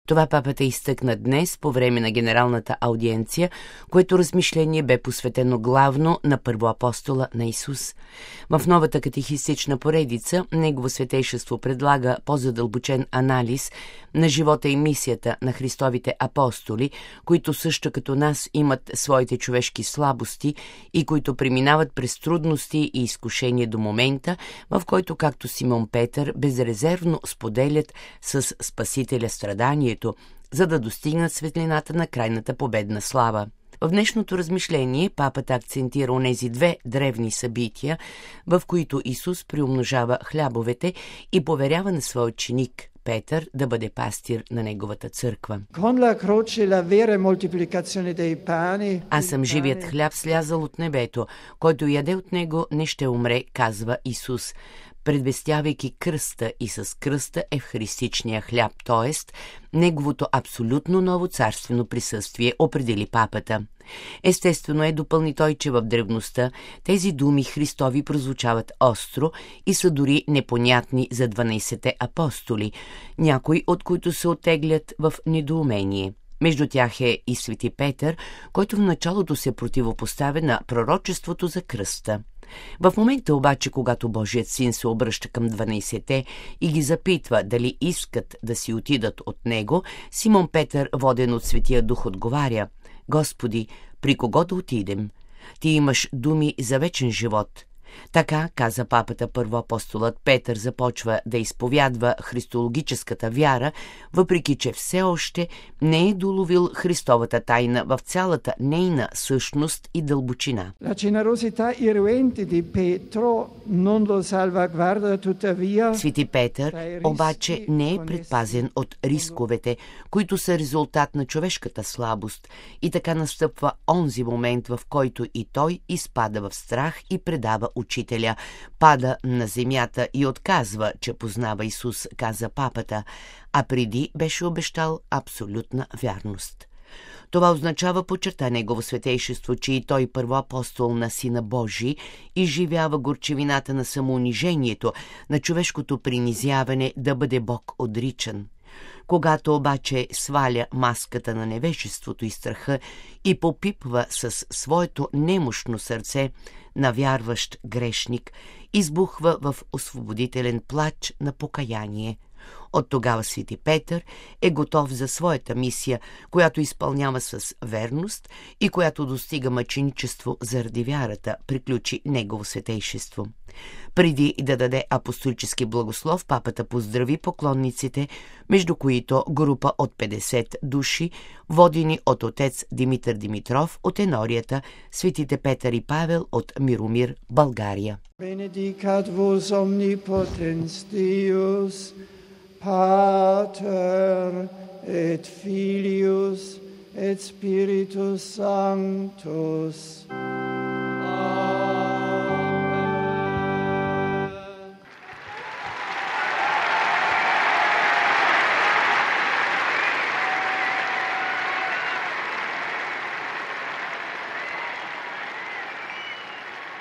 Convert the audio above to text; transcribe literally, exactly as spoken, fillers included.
Това папата изтъкна днес по време на генералната аудиенция, което размишление бе посветено главно на първоапостола на Исус. В новата катехистична поредица Негово светейшество предлага по-задълбочен анализ на живота и мисията на Христовите апостоли, които също като нас имат своите човешки слабости и които преминават през трудности и изкушения до момента, в който, както Симон Петър, безрезервно споделят с Спасителя страданието, за да достигнат светлината на крайната победна слава. В днешното размишление папата акцентира онези две древни събития, в които Исус приумножава хлябовете и поверява на своя ученик Петър да бъде пастир на неговата църква. Аз съм живият хляб, слязал от небето, който яде от него не ще умре, казва Исус, предвестявайки кръста и с кръста евхаристичния хляб, т.е. неговото абсолютно ново царствено присъствие, определи папата. Естествено е, допълни той, че в древността тези думи Христови прозвучават остро и са дори непонятни за дванайсетте апостоли, някои от които се оттеглят в недоумение. Между тях е и свети Петър, който в началото се противопоставя на пророчеството за кръста. В момента обаче, когато Божият син се обръща към дванайсетте и ги запитва дали искат да си отидат от него, Симон Петър, воден от Светия Дух, отговаря: Господи, при кого да отидем? Ти имаш думи за вечен живот. Така, каза папата, първоапостолът Петър започва да изповядва христологическата вяра, въпреки че все още не е доловил Христовата тайна в цялата нейна същност и дълбочина. Свети Петър обаче не е предпазен от рисковете, които са резултат на човешката слабост, и така настъпва онзи момент, в който и той изпада в страх и предава учителя, пада на земята и отказва, че познава Исус, каза папата, а преди беше обещал абсолютна вярност. Това означава, подчерта Негово светейшество, че и той, първоапостол на Сина Божий, изживява горчевината на самоунижението, на човешкото принизяване да бъде Бог отричан. Когато обаче сваля маската на невежеството и страха и попипва с своето немощно сърце на вярващ грешник, избухва в освободителен плач на покаяние. От тогава свети Петър е готов за своята мисия, която изпълнява с верност и която достига мъченичество заради вярата, приключи Негово светейшество. Преди да даде апостолически благослов, папата поздрави поклонниците, между които група от петдесет души, водени от отец Димитър Димитров от Енорията, светите Петър и Павел от Миромир, България. Benedicat vos omnipotens Deus, Pater et Filius et Spiritus Sanctus.